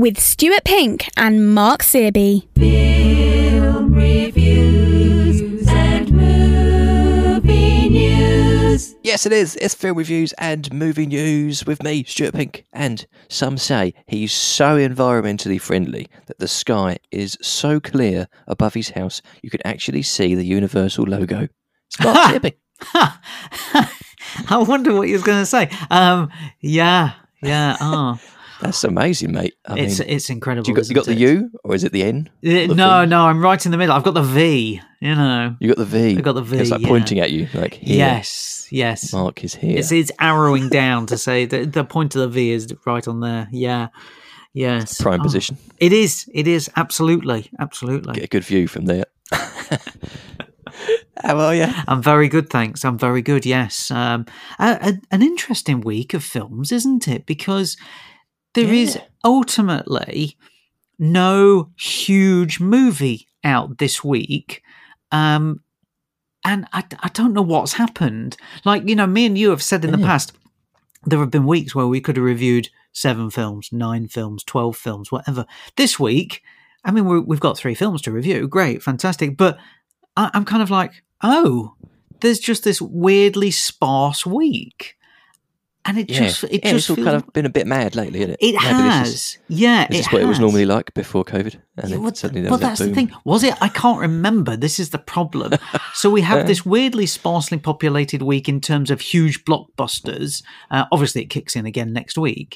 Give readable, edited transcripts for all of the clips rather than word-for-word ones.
with Stuart Pink and Mark Searby. Film reviews and movie news. Yes, it is. It's film reviews and movie news with me, Stuart Pink. And some say he's so environmentally friendly that the sky is so clear above his house you can actually see the Universal logo. It's Mark Searby. I wonder what he was going to say. Yeah. Oh, That's amazing, mate. it's incredible. You got the U or is it the N? No, I'm right in the middle. I've got the V. You know, You got the V. I got the V. It's like pointing at you, like here. Yes. Mark is here. It's arrowing down to say that the point of the V is right on there. Yeah. Yes. Prime position. It is. Absolutely. Get a good view from there. How are you? I'm very good, thanks. I'm very good. Yes. An interesting week of films, isn't it? Because there is ultimately no huge movie out this week. And I don't know what's happened. Like, you know, me and you have said in the past, there have been weeks where we could have reviewed 7 films, 9 films, 12 films, whatever. This week, I mean, we've got 3 films to review. Great, fantastic. But I'm kind of like, oh, there's just this weirdly sparse week. And it just it's all feels, kind of been a bit mad lately, isn't it? it has. Is This what it was normally like before COVID? And then suddenly there was that that's the boom. thing. Was it? I can't remember. This is the problem. So we have this weirdly sparsely populated week in terms of huge blockbusters. Obviously, it kicks in again next week.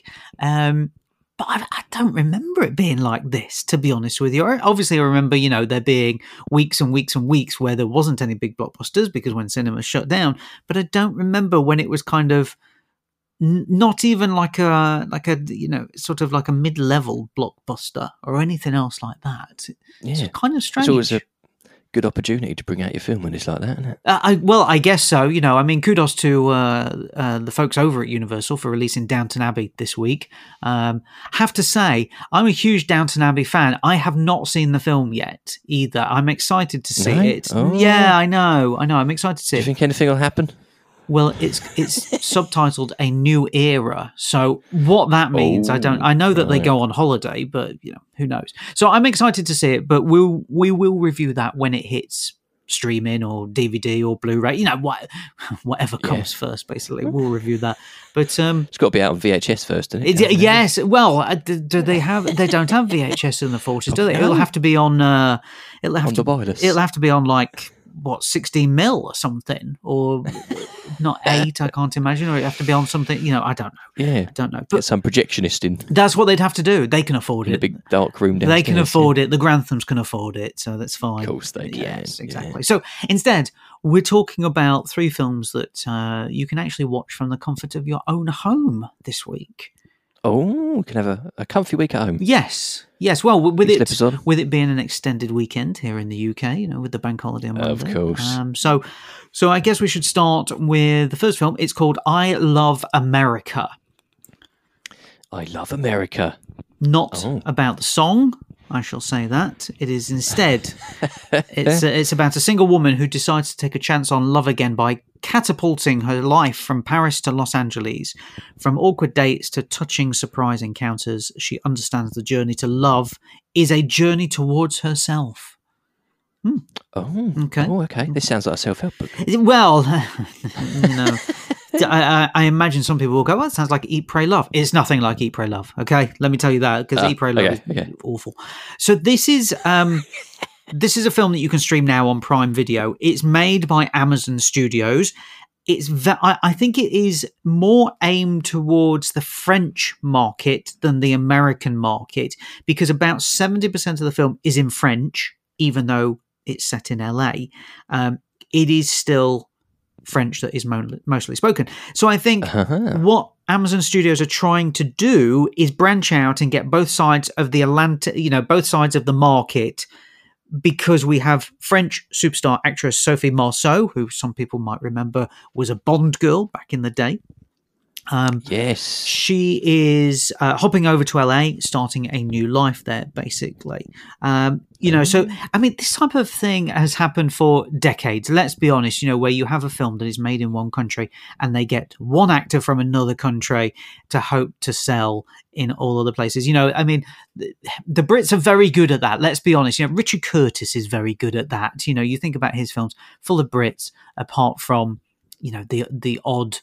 But I don't remember it being like this, to be honest with you. Obviously, I remember, you know, there being weeks and weeks and weeks where there wasn't any big blockbusters because when cinemas shut down. But I don't remember when it was kind of not even like a you know, sort of like a mid-level blockbuster or anything else like that. It's kind of strange. It's always a good opportunity to bring out your film when it's like that, isn't it? I guess so. You know, I mean, kudos to the folks over at Universal for releasing Downton Abbey this week. Have to say, I'm a huge Downton Abbey fan. I have not seen the film yet either. I'm excited to see it. Oh. Yeah, I know. I'm excited to see Do you it. think anything will happen? Well, it's subtitled A New Era. So what that means, I don't. I know that they go on holiday, but you know, who knows? So I'm excited to see it, but we will review that when it hits streaming or DVD or Blu-ray. You know, whatever comes first. Basically, we'll review that. But It's got to be out on VHS first, doesn't it? yes. Well, do they have? They don't have VHS in the 40s, do they? It'll have to be on. It'll have to be on like. 16 mil or something, or not 8, I can't imagine, or it'd have to be on something, you know, I don't know. Yeah. I don't know. Get But some projectionist in that's what they'd have to do. They can afford a it. big dark room downstairs. They can afford it. The Granthams can afford it, so that's fine. Of course they can. Yes, exactly. Yeah. So instead, we're talking about 3 films that you can actually watch from the comfort of your own home this week. Oh, we can have a comfy week at home. Yes. Well, with Slippers on. it being an extended weekend here in the UK, you know, with the bank holiday on Monday. Of course. So I guess we should start with the first film. It's called I Love America. I love America. Not about the song, I shall say that. It is instead, it's about a single woman who decides to take a chance on love again by catapulting her life from Paris to Los Angeles. From awkward dates to touching surprise encounters, she understands the journey to love is a journey towards herself. Oh, Okay. Oh, okay. This sounds like a self-help book. Well, no. I imagine some people will go, well, it sounds like Eat, Pray, Love. It's nothing like Eat, Pray, Love, okay? Let me tell you that, because Eat, Pray, Love is awful. So this is a film that you can stream now on Prime Video. It's made by Amazon Studios. I think it is more aimed towards the French market than the American market, because about 70% of the film is in French, even though it's set in LA. It is still French that is mostly spoken. So I think what Amazon Studios are trying to do is branch out and get both sides of the Atlantic, you know, both sides of the market, because we have French superstar actress Sophie Marceau, who some people might remember was a Bond girl back in the day. Yes. She is hopping over to LA, starting a new life there, basically. So, I mean, this type of thing has happened for decades. Let's be honest, where you have a film that is made in one country and they get one actor from another country to hope to sell in all other places. I mean, the Brits are very good at that. Let's be honest. Richard Curtis is very good at that. You think about his films, full of Brits, apart from, the odd...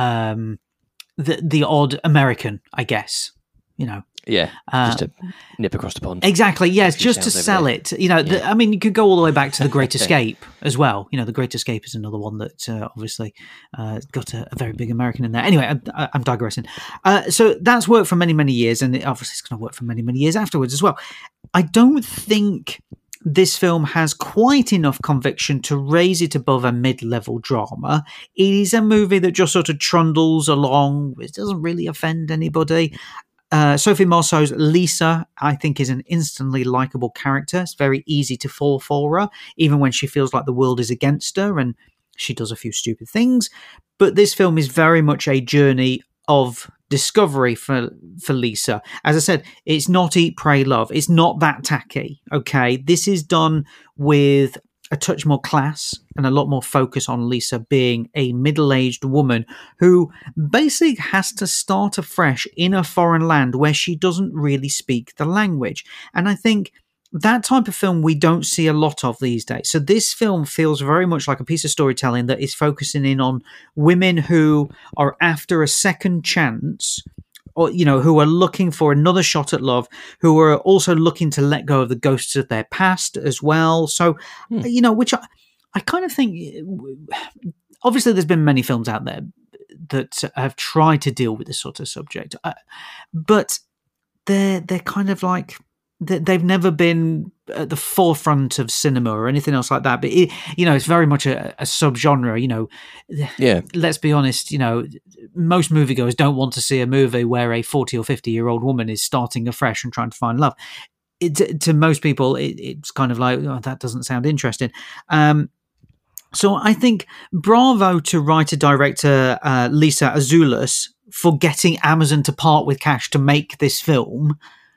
The odd American, I guess, Yeah, just to nip across the pond. Exactly, yes, just to sell it. I mean, you could go all the way back to The Great Escape as well. The Great Escape is another one that obviously got a very big American in there. Anyway, I'm digressing. So that's worked for many, many years, and obviously it's going to work for many, many years afterwards as well. I don't think this film has quite enough conviction to raise it above a mid-level drama. It is a movie that just sort of trundles along. It doesn't really offend anybody. Sophie Marceau's Lisa, I think, is an instantly likable character. It's very easy to fall for her, even when she feels like the world is against her and she does a few stupid things. But this film is very much a journey of discovery for Lisa. As I said, it's not Eat, Pray, Love. It's not that tacky, okay? This is done with a touch more class and a lot more focus on Lisa being a middle-aged woman who basically has to start afresh in a foreign land where she doesn't really speak the language. And I think that type of film we don't see a lot of these days. So this film feels very much like a piece of storytelling that is focusing in on women who are after a second chance, or who are looking for another shot at love, who are also looking to let go of the ghosts of their past as well. So, which I kind of think, obviously there's been many films out there that have tried to deal with this sort of subject, but they're kind of like, they've never been at the forefront of cinema or anything else like that. But it's very much a subgenre. Yeah. Let's be honest. Most moviegoers don't want to see a movie where a 40 or 50-year-old woman is starting afresh and trying to find love. To most people, it's kind of like, oh, that doesn't sound interesting. So I think bravo to writer-director Lisa Azulis for getting Amazon to part with cash to make this film.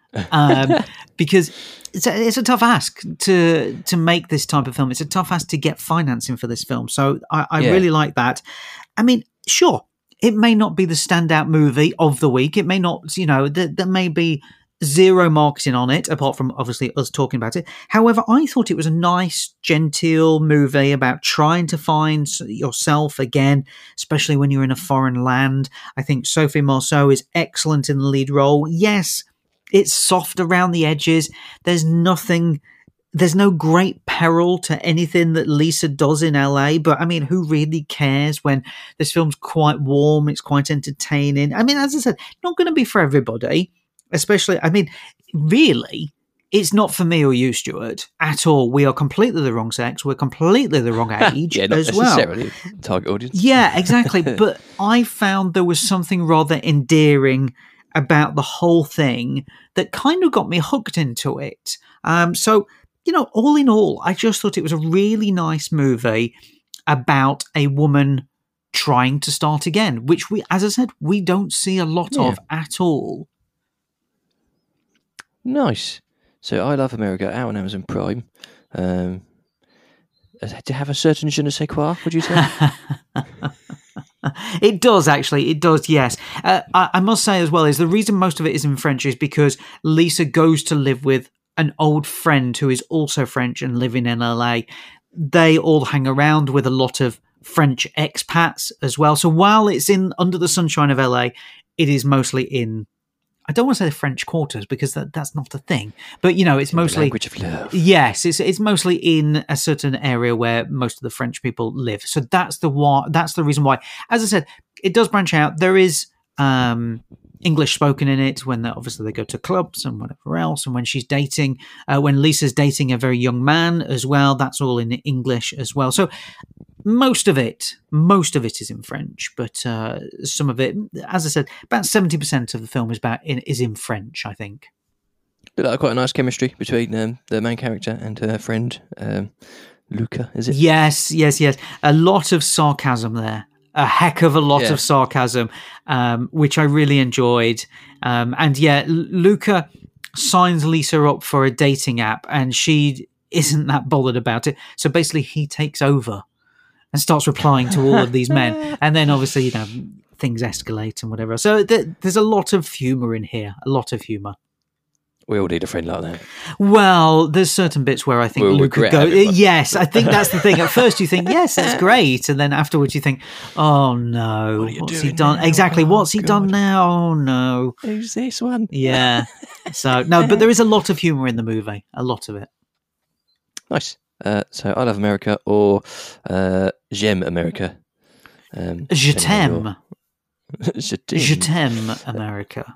Because it's a tough ask to make this type of film. It's a tough ask to get financing for this film. So I really like that. I mean, sure, it may not be the standout movie of the week. It may not, there may be zero marketing on it, apart from obviously us talking about it. However, I thought it was a nice, genteel movie about trying to find yourself again, especially when you're in a foreign land. I think Sophie Marceau is excellent in the lead role. Yes, it's soft around the edges. There's no great peril to anything that Lisa does in LA, but I mean, who really cares when this film's quite warm, it's quite entertaining. I mean, as I said, not going to be for everybody, especially, I mean, really, it's not for me or you, Stuart, at all. We are completely the wrong sex. We're completely the wrong age not as well. Necessarily target audience. Yeah, exactly. But I found there was something rather endearing about the whole thing that kind of got me hooked into it. So, all in all, I just thought it was a really nice movie about a woman trying to start again, which as I said, we don't see a lot of at all. Nice. So I Love America out on Amazon Prime. To have a certain je ne sais quoi, would you say? It does, actually. It does, yes. I must say as well, is the reason most of it is in French is because Lisa goes to live with an old friend who is also French and living in LA. They all hang around with a lot of French expats as well. So while it's in Under the Sunshine of LA, it is mostly in, I don't want to say the French quarters because that's not a thing, but it's mostly the language of love. Yes, it's mostly in a certain area where most of the French people live. So that's the reason why. As I said, it does branch out. There is English spoken in it when obviously they go to clubs and whatever else. And when she's dating, when Lisa's dating a very young man as well, that's all in English as well. So most of it is in French, but some of it, as I said, about 70% of the film is in French, I think. But quite a nice chemistry between the main character and her friend, Luca, is it? Yes. A lot of sarcasm there. a heck of a lot of sarcasm, which I really enjoyed. And yeah, Luca signs Lisa up for a dating app, and she isn't that bothered about it. So basically, he takes over and starts replying to all of these men. And then obviously, things escalate and whatever. So there's a lot of humour in here, a lot of humour. We all need a friend like that. Well, there's certain bits where I think Luke could go, yes, I think that's the thing. At first you think, yes, that's great. And then afterwards you think, oh no, what's he done? Now? Exactly, what's he done now? Oh no. Who's this one? Yeah. So, no, but there is a lot of humour in the movie, a lot of it. Nice. So I Love America or J'aime America. Je t'aime. Je t'aime America.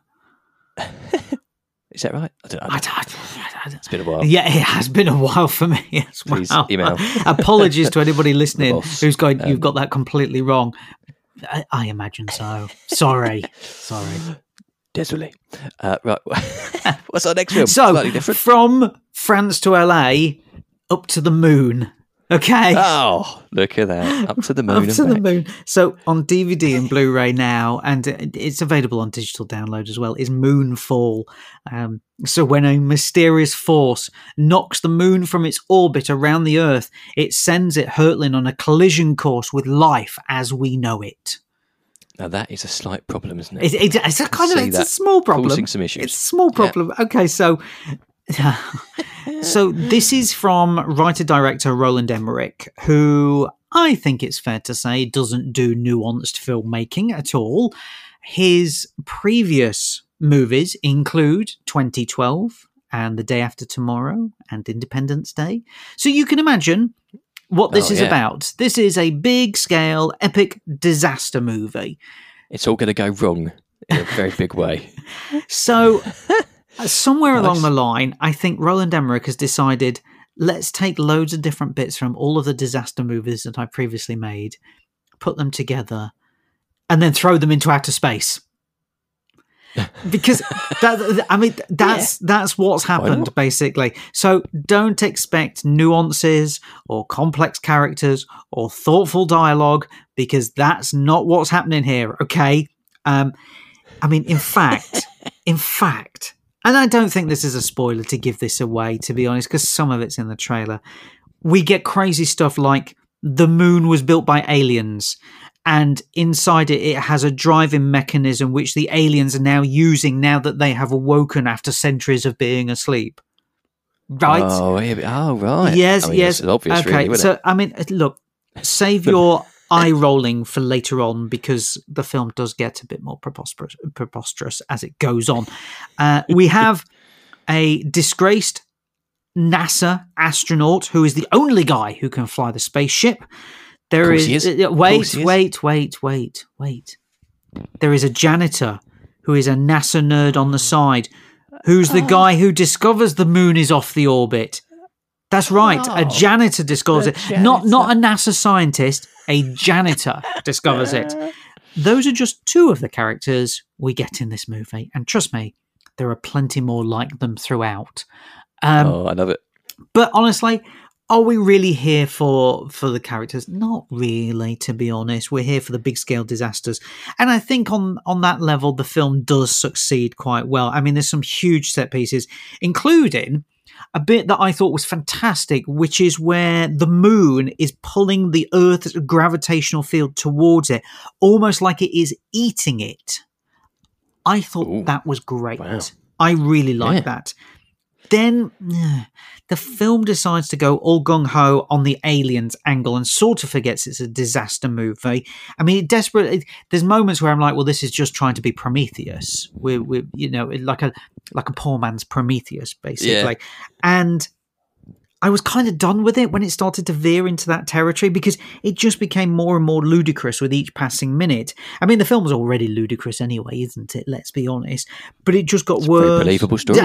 Is that right? I don't. It's been a while. Yeah, it has been a while for me as well. Please email. Apologies to anybody listening who's going, you've got that completely wrong. I imagine so. Sorry. Désolé. Right. What's our next film? So, slightly different. From France to LA, up to the moon. Okay. Oh, look at that. Up to the moon. Up to the moon. So on DVD and Blu-ray now, and it's available on digital download as well, is Moonfall. So when a mysterious force knocks the moon from its orbit around the Earth, it sends it hurtling on a collision course with life as we know it. Now that is a slight problem, isn't it? It's a small problem. Causing some issues. It's a small problem. Yeah. Okay, so this is from writer-director Roland Emmerich, who I think it's fair to say doesn't do nuanced filmmaking at all. His previous movies include 2012 and The Day After Tomorrow and Independence Day. So you can imagine what this is about. This is a big-scale, epic disaster movie. It's all going to go wrong in a very big way. So somewhere along the line, I think Roland Emmerich has decided, let's take loads of different bits from all of the disaster movies that I previously made, put them together, and then throw them into outer space. Because that's what's happened, basically. So don't expect nuances or complex characters or thoughtful dialogue, because that's not what's happening here. Okay. In fact, and I don't think this is a spoiler to give this away, to be honest, because some of it's in the trailer. We get crazy stuff like the moon was built by aliens, and inside it has a driving mechanism which the aliens are now using now that they have awoken after centuries of being asleep. Right? Oh right. Yes, yes. It's obvious, okay, really, so, look, save your eye rolling for later on, because the film does get a bit more preposterous as it goes on. We have a disgraced NASA astronaut who is the only guy who can fly the spaceship. There is wait. There is a janitor who is a NASA nerd on the side, who's the guy who discovers the moon is off the orbit. That's right, a janitor discovers it. Not a NASA scientist, a janitor discovers it. Those are just two of the characters we get in this movie, and trust me, there are plenty more like them throughout. I love it. But honestly, are we really here for the characters? Not really, to be honest. We're here for the big-scale disasters. And I think on that level, the film does succeed quite well. I mean, there's some huge set pieces, including a bit that I thought was fantastic, which is where the moon is pulling the Earth's gravitational field towards it, almost like it is eating it. I thought that was great. Wow. I really like that. Then the film decides to go all gung-ho on the aliens angle and sort of forgets it's a disaster movie. I mean, there's moments where I'm like, well, this is just trying to be Prometheus. We're like a poor man's Prometheus, basically. Yeah. And I was kind of done with it when it started to veer into that territory, because it just became more and more ludicrous with each passing minute. I mean, the film was already ludicrous anyway, isn't it? Let's be honest. But it just got worse. Very believable story.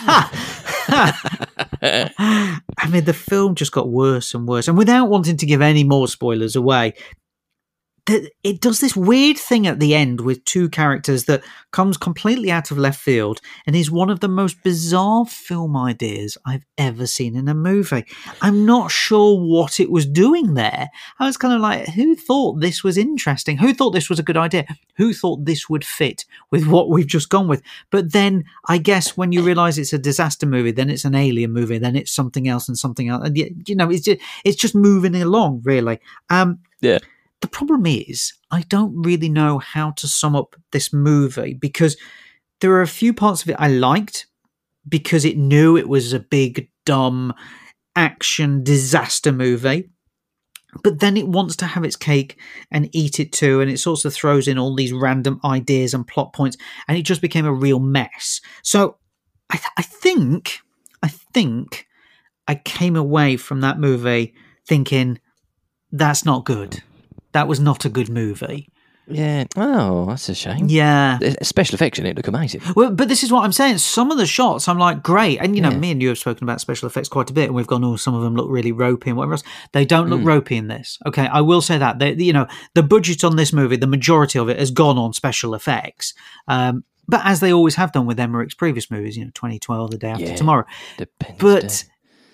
I mean, the film just got worse and worse. And without wanting to give any more spoilers away, it does this weird thing at the end with two characters that comes completely out of left field and is one of the most bizarre film ideas I've ever seen in a movie. I'm not sure what it was doing there. I was kind of like, who thought this was interesting? Who thought this was a good idea? Who thought this would fit with what we've just gone with? But then I guess when you realize it's a disaster movie, then it's an alien movie, then it's something else and something else. And, you know, it's just moving along, really. Yeah. The problem is, I don't really know how to sum up this movie because there are a few parts of it I liked because it knew it was a big, dumb action disaster movie. But then it wants to have its cake and eat it too, and it sort of throws in all these random ideas and plot points, and it just became a real mess. So I think I came away from that movie thinking, that's not good. That was not a good movie. Yeah. Oh, that's a shame. Yeah. The special effects in it look amazing. Well, but this is what I'm saying. Some of the shots, I'm like, great. And, you know, me and you have spoken about special effects quite a bit, and we've gone, oh, some of them look really ropey and whatever else. They don't look ropey in this. Okay, I will say that. They, you know, the budget on this movie, the majority of it has gone on special effects. But as they always have done with Emmerich's previous movies, you know, 2012, The Day After Tomorrow. But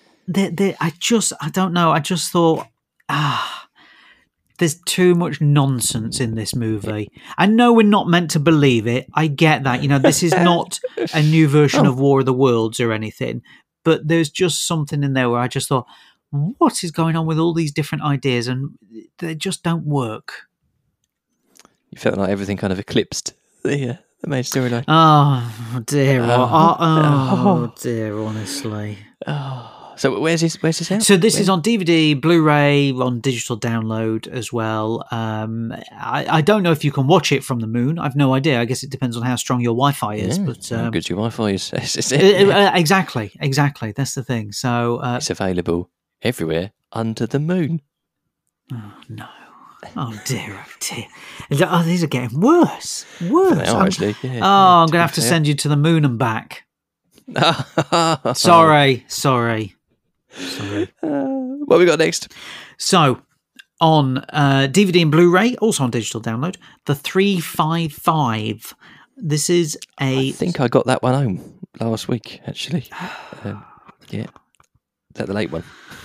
I don't know. I just thought, there's too much nonsense in this movie. I know we're not meant to believe it. I get that. You know, this is not a new version of War of the Worlds or anything. But there's just something in there where I just thought, what is going on with all these different ideas? And they just don't work. You felt like everything kind of eclipsed the main storyline. Oh, dear. Oh, dear, honestly. So where's this out? So this is on DVD, Blu-ray, on digital download as well. I don't know if you can watch it from the moon. I've no idea. I guess it depends on how strong your Wi-Fi is. But how good your Wi-Fi is. Exactly. That's the thing. So it's available everywhere under the moon. Oh no. Oh dear, Oh, these are getting worse. Now, actually. Yeah, I'm going to have to send you to the moon and back. Sorry. What have we got next? So, on DVD and Blu-ray, also on digital download, The 355. This is I think I got that one home last week, actually. Yeah. Is that the late one?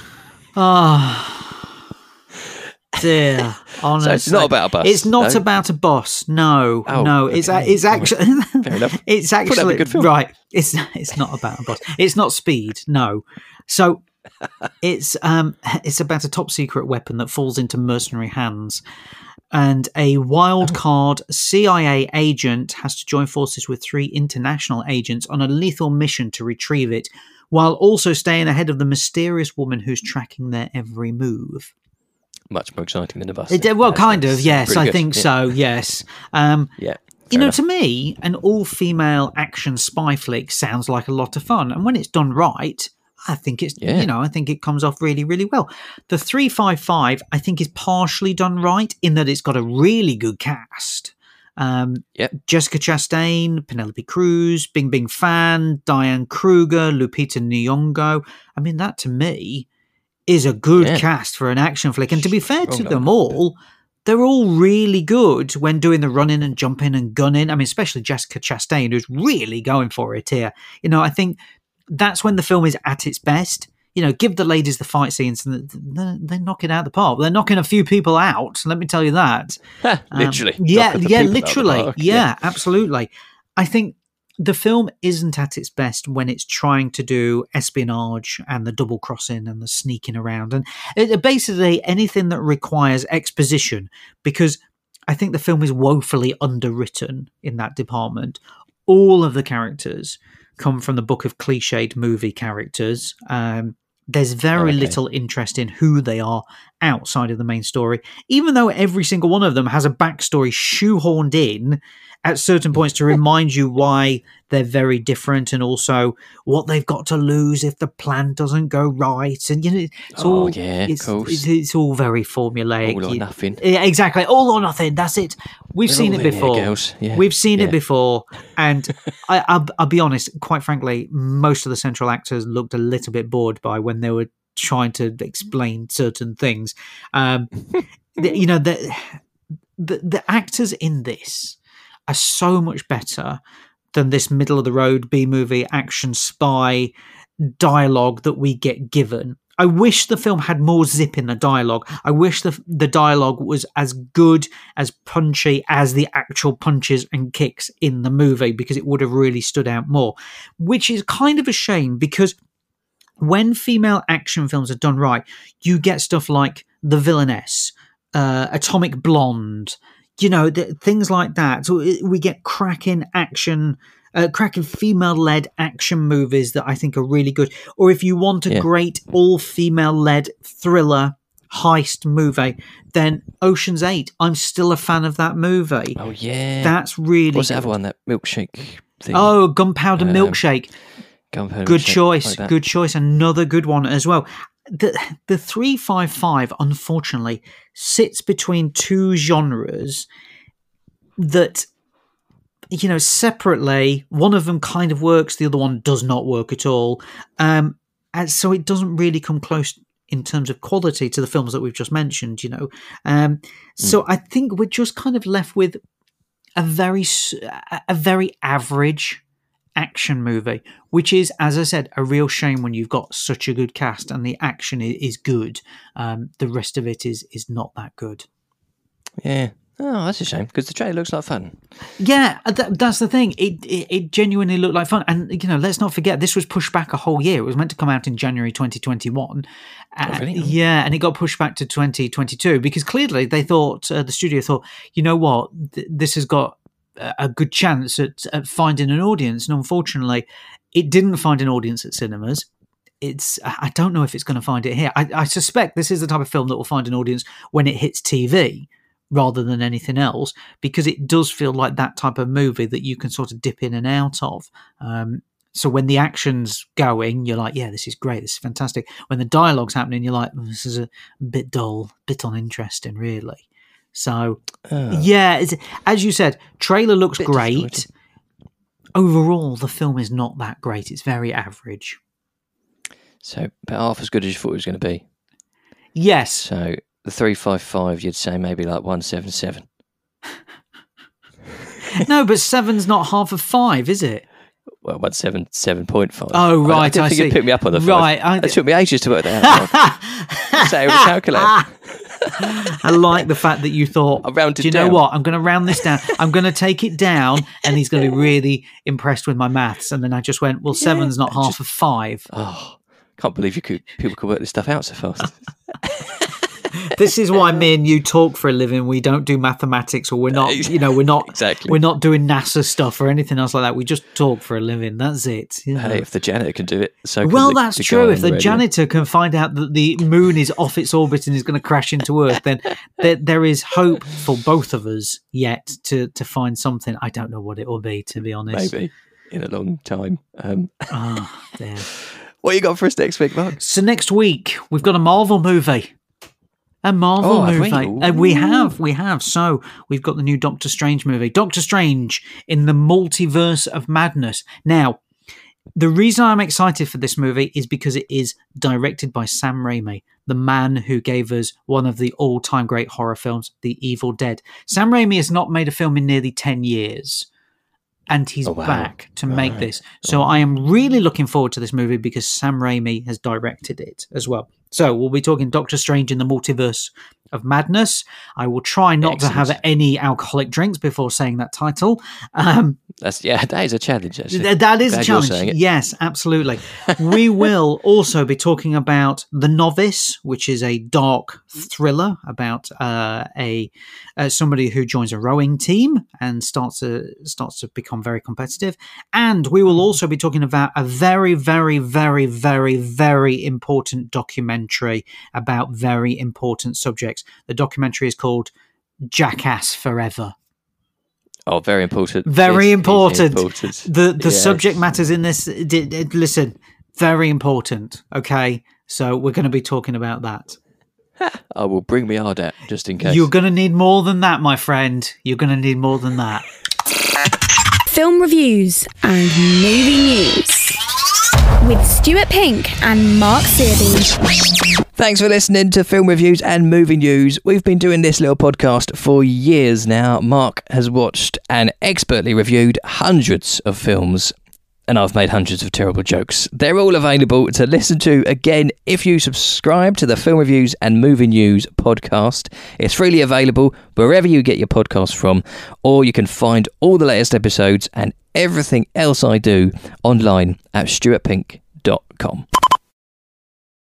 Dear, honestly. So it's not about a bus. It's not about a boss. No, no. Okay. It's actually. Fair enough. It's actually a good film. Right. It's not about a boss. It's not Speed. No. So it's about a top secret weapon that falls into mercenary hands, and a wild card CIA agent has to join forces with 3 international agents on a lethal mission to retrieve it, while also staying ahead of the mysterious woman who's tracking their every move. Much more exciting than a bus. Well, kind of, yes. I think so, yes. Yeah. You know, to me, an all-female action spy flick sounds like a lot of fun. And when it's done right, I think it's, I think it comes off really, really well. The 355, I think, is partially done right in that it's got a really good cast. Jessica Chastain, Penelope Cruz, Bing Bing Fan, Diane Kruger, Lupita Nyong'o. I mean, that to me is a good cast for an action flick. And to be fair to them all, they're all really good when doing the running and jumping and gunning. I mean, especially Jessica Chastain, who's really going for it here. You know, I think that's when the film is at its best. You know, give the ladies the fight scenes and they knock it out of the park. They're knocking a few people out, let me tell you that. Literally. Literally. Yeah, absolutely. I think the film isn't at its best when it's trying to do espionage and the double crossing and the sneaking around and basically anything that requires exposition, because I think the film is woefully underwritten in that department. All of the characters come from the book of cliched movie characters. There's very little interest in who they are outside of the main story, even though every single one of them has a backstory shoehorned in at certain points to remind you why they're very different and also what they've got to lose if the plan doesn't go right. And, you know, it's all very formulaic. All or nothing. Yeah, exactly. All or nothing. That's it. We've seen it before. We've seen it before. And I'll be honest, quite frankly, most of the central actors looked a little bit bored by when they were trying to explain certain things. You know, the actors in this are so much better than this middle of the road B-movie action spy dialogue that we get given. I wish the film had more zip in the dialogue. I wish the dialogue was as good, as punchy as the actual punches and kicks in the movie, because it would have really stood out more, which is kind of a shame, because when female action films are done right, you get stuff like The Villainess, Atomic Blonde, things like that. So we get cracking female-led action movies that I think are really good. Or if you want a great all-female-led thriller heist movie, then Ocean's 8. I'm still a fan of that movie. Oh, yeah. That's really What's the other one, that milkshake thing? Oh, Gunpowder Milkshake. Good choice. Like good choice. Another good one as well. The 355, unfortunately, sits between two genres that, separately, one of them kind of works, the other one does not work at all. And so it doesn't really come close in terms of quality to the films that we've just mentioned, So I think we're just kind of left with a very average action movie, which is, as I said, a real shame when you've got such a good cast and the action is good. The rest of it is not that good. Yeah. Oh, that's a shame, because the trailer looks like fun. Yeah, that's the thing. It genuinely looked like fun. And, let's not forget, this was pushed back a whole year. It was meant to come out in January 2021. Oh, really? Yeah, and it got pushed back to 2022 because clearly they thought, the studio thought, you know what, this has got a good chance at finding an audience. And unfortunately, it didn't find an audience at cinemas. I don't know if it's going to find it here. I suspect this is the type of film that will find an audience when it hits TV, rather than anything else, because it does feel like that type of movie that you can sort of dip in and out of. So when the action's going, you're like, yeah, this is great, this is fantastic. When the dialogue's happening, you're like, this is a bit dull, a bit uninteresting, really. So, yeah, as you said, trailer looks great. Overall, the film is not that great. It's very average. So, about half as good as you thought it was going to be. Yes. So, the 355, you'd say maybe like 177. No, but 7's not half of 5, is it? Well, 177.5. Oh, right, I didn't think you'd pick me up on the 5. Right. It took me ages to work that out. Say it with a calculator. I like the fact that you thought, I rounded do you know down. what? I'm going to round this down. I'm going to take it down, and he's going to be really impressed with my maths. And then I just went, well, 7's not half of 5. Oh, can't believe people could work this stuff out so fast. This is why me and you talk for a living. We don't do mathematics, or we're not, Exactly. We're not doing NASA stuff or anything else like that. We just talk for a living. That's it. Hey, if the janitor can do it, so well, can that's the true. guy If the on radio. janitor can find out that the moon is off its orbit and is going to crash into Earth, then there is hope for both of us yet to find something. I don't know what it will be, to be honest. Maybe in a long time. Yeah. What you got for us next week, Mark? So next week we've got a Marvel movie. A Marvel have movie. we? We have. So we've got the new Doctor Strange movie. Doctor Strange in the Multiverse of Madness. Now, the reason I'm excited for this movie is because it is directed by Sam Raimi, the man who gave us one of the all-time great horror films, The Evil Dead. Sam Raimi has not made a film in nearly 10 years. And he's back to make this. So I am really looking forward to this movie because Sam Raimi has directed it as well. So we'll be talking Doctor Strange in the Multiverse of Madness. I will try not to have any alcoholic drinks before saying that title. That is a challenge, actually. That is a Glad you're saying challenge. it. Yes, absolutely. We will also be talking about The Novice, which is a dark thriller about somebody who joins a rowing team and starts to become very competitive. And we will also be talking about a very, very, very, very, very important documentary about very important subjects. The documentary is called Jackass Forever. Oh, very important. Very Yes, important. The Yes. subject matters in this. Listen, very important. Okay, so we're going to be talking about that. I will bring me hard out just in case. You're going to need more than that, my friend. You're going to need more than that. Film reviews and movie news with Stuart Pink and Mark Searby. Thanks for listening to Film Reviews and Movie News. We've been doing this little podcast for years now. Mark has watched and expertly reviewed hundreds of films, and I've made hundreds of terrible jokes. They're all available to listen to again if you subscribe to the Film Reviews and Movie News podcast. It's freely available wherever you get your podcasts from, or you can find all the latest episodes and everything else I do online at stuartpink.com.